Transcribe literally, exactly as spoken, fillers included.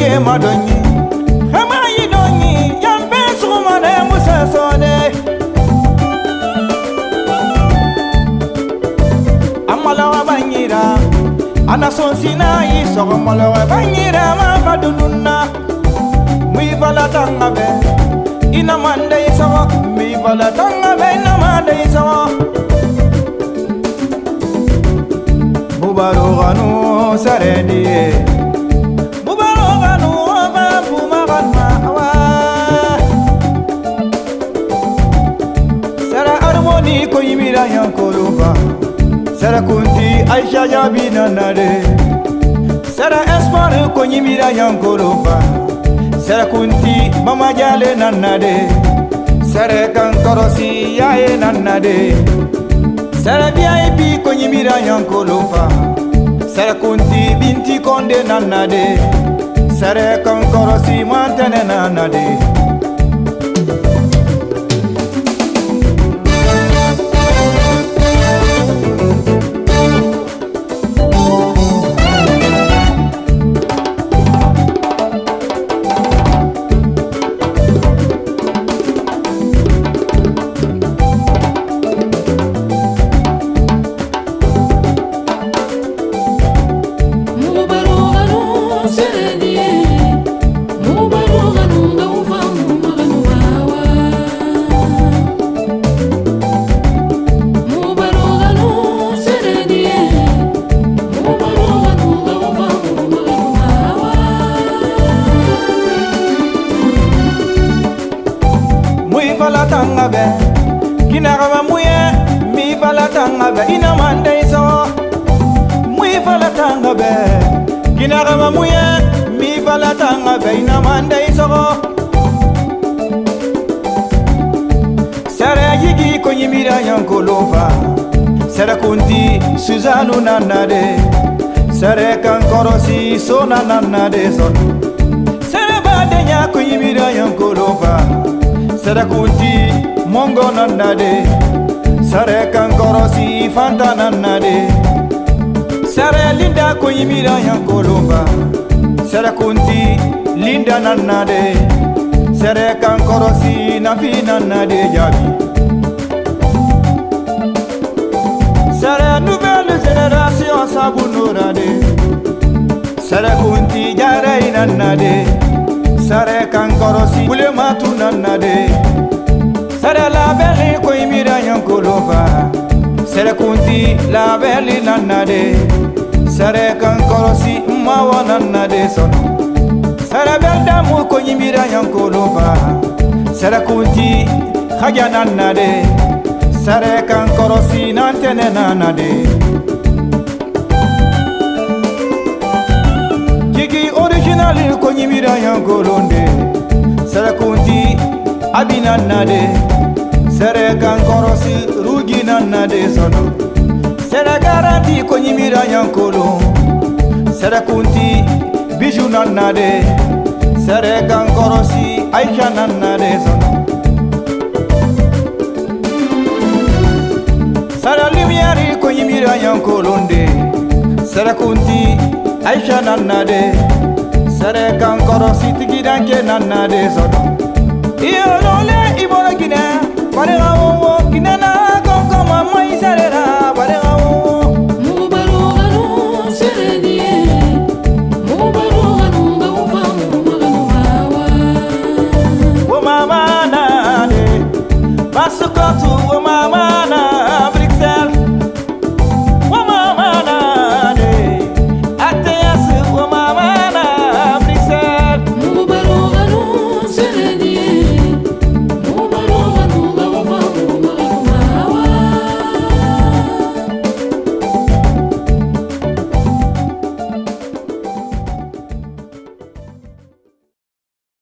ye madonyi Hama yi donyi Yambe sumane musasone Amalawa banyira Ana sonsina yi sogamalawa banyira ma badununa Mui balatanga be Ina manda isawa Mui balatanga be ina manda isawa Mubaroganu sarediye Mubaroganu babu maganma awa Sara harmoni ko yimira yankoluba Sara kunti Aisha jabi nanade Sara espoir ko yimira yankoluba Sara kunti mama jale nanade Sara kankorosi yae nanade Sara V I P ko yimira yankoluba Sara kunti binti konde nanade Sara kankorosi mantene nanade Tanga be kina gaba muye mi fala tanga be ina manda iso mui fala tanga be kina gaba muye mi fala tanga be ina manda iso Sara yigi ko yimira yankolova Sara kunti Suzanu nanade Sara kankorosi sona nanade son Sara badenya ko yimira yankolova Sara kunti mongo nanade Sara kankorosi fanta nanade Sara linda ko yimira yankolova Sara kunti linda nanade Sara kankorosi nafi nanade jabi Sara nouvelle génération sabunurade Sara kunti jara nanade Sara kankorosi bule matu nanade Sara la belle ko imira yankolova Sara kunti la belle nanade Sara kankorosi mawa nanade sono Sara belle damu ko imira yankolova Sara kunti khaja nanade Sara kankorosi nantene nanade Jigi original ko nyimira yankolonde Sara kunti abina nade Sara kankorosi rugi nanade sono Sara garanti ko nyimira yankolo Sara kunti biju nanade Sara kankorosi Aisha nanade sono Sara lumiere ko yimira yankolonde Sara kunti Aisha nanade Sara kankorosi tigidanke nanade sono Iyo lole ibora gina Pare gawo gina na